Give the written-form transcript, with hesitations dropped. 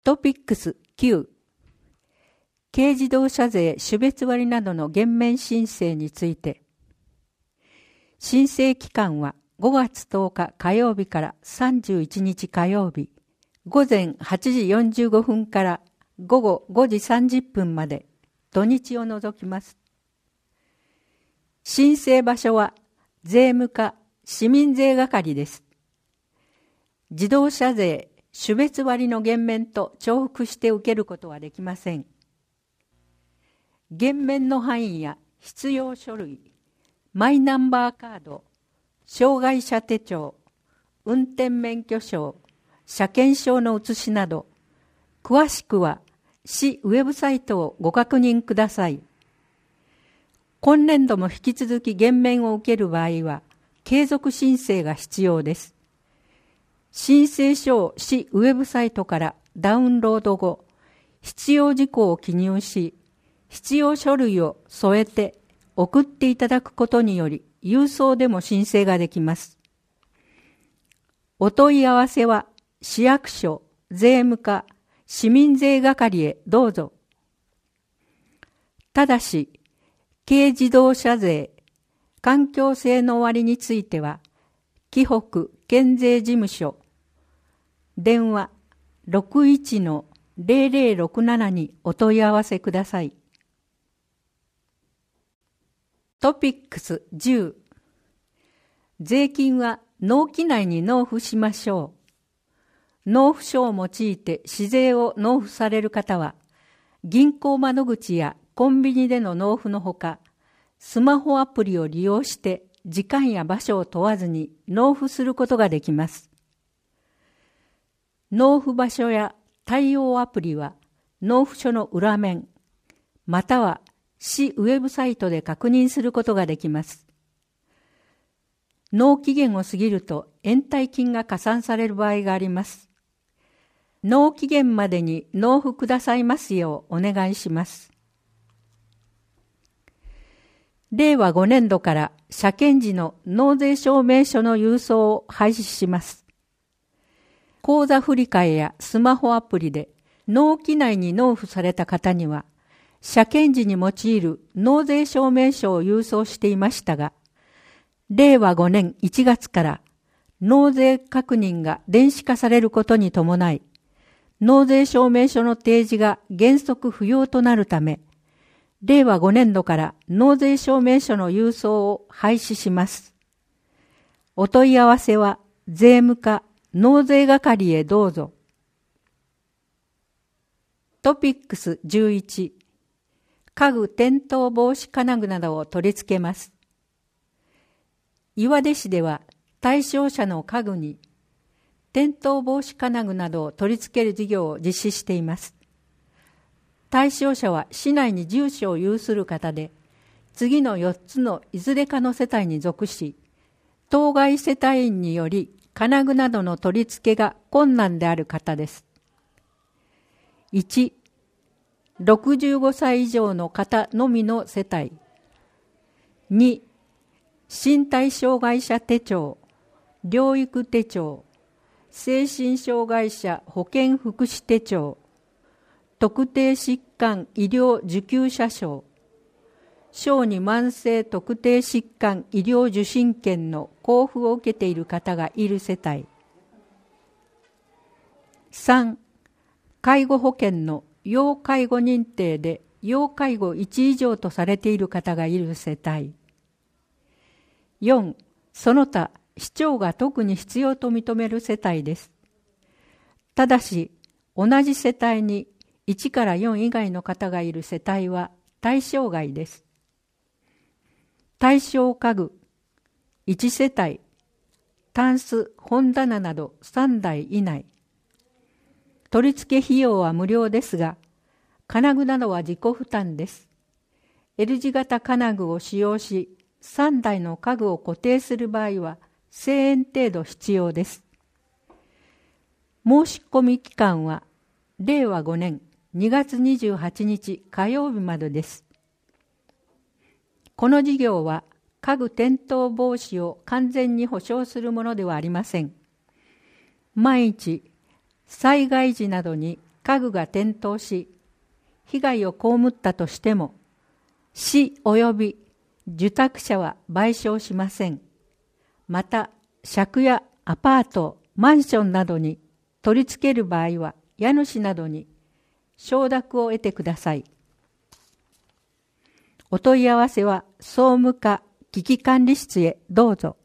トピックス9、軽自動車税種別割などの減免申請について。申請期間は5月10日火曜日から31日火曜日、午前8時45分から午後5時30分まで、土日を除きます。申請場所は税務課市民税係です。自動車税種別割の減免と重複して受けることはできません。減免の範囲や必要書類、マイナンバーカード、障害者手帳、運転免許証、車検証の写しなど、詳しくは市ウェブサイトをご確認ください。今年度も引き続き減免を受ける場合は、継続申請が必要です。申請書を市ウェブサイトからダウンロード後、必要事項を記入し、必要書類を添えて送っていただくことにより、郵送でも申請ができます。お問い合わせは市役所、税務課、市民税係へどうぞ。ただし、軽自動車税、環境性能割については、紀北県税事務所、電話 61-0067 にお問い合わせください。トピックス10、税金は納期内に納付しましょう。納付書を用いて市税を納付される方は、銀行窓口やコンビニでの納付のほか、スマホアプリを利用して時間や場所を問わずに納付することができます。納付場所や対応アプリは納付書の裏面、または市ウェブサイトで確認することができます。納期限を過ぎると延滞金が加算される場合があります。納期限までに納付くださいますようお願いします。令和5年度から車検時の納税証明書の郵送を廃止します。口座振替やスマホアプリで納期内に納付された方には、車検時に用いる納税証明書を郵送していましたが、令和5年1月から納税確認が電子化されることに伴い、納税証明書の提示が原則不要となるため、令和5年度から納税証明書の郵送を廃止します。お問い合わせは税務課納税係へどうぞ。トピックス11、家具転倒防止金具などを取り付けます。岩出市では対象者の家具に転倒防止金具などを取り付ける事業を実施しています。対象者は市内に住所を有する方で、次の4つのいずれかの世帯に属し、当該世帯員により金具などの取り付けが困難である方です。1、65歳以上の方のみの世帯。2、身体障害者手帳、療育手帳、精神障害者保健福祉手帳、特定疾患医療受給者証、小児慢性特定疾患医療受診券の交付を受けている方がいる世帯。3、介護保険の要介護認定で要介護1以上とされている方がいる世帯。4、その他市長が特に必要と認める世帯です。ただし、同じ世帯に1から4以外の方がいる世帯は対象外です。対象家具、1世帯、タンス、本棚など3台以内。取り付け費用は無料ですが、金具などは自己負担です。L 字型金具を使用し、3台の家具を固定する場合は1000円程度必要です。申し込み期間は令和5年2月28日火曜日までです。この事業は家具転倒防止を完全に保障するものではありません。万一、災害時などに家具が転倒し、被害を被ったとしても、市及び受託者は賠償しません。また、借家、アパート、マンションなどに取り付ける場合は、家主などに承諾を得てください。お問い合わせは総務課危機管理室へどうぞ。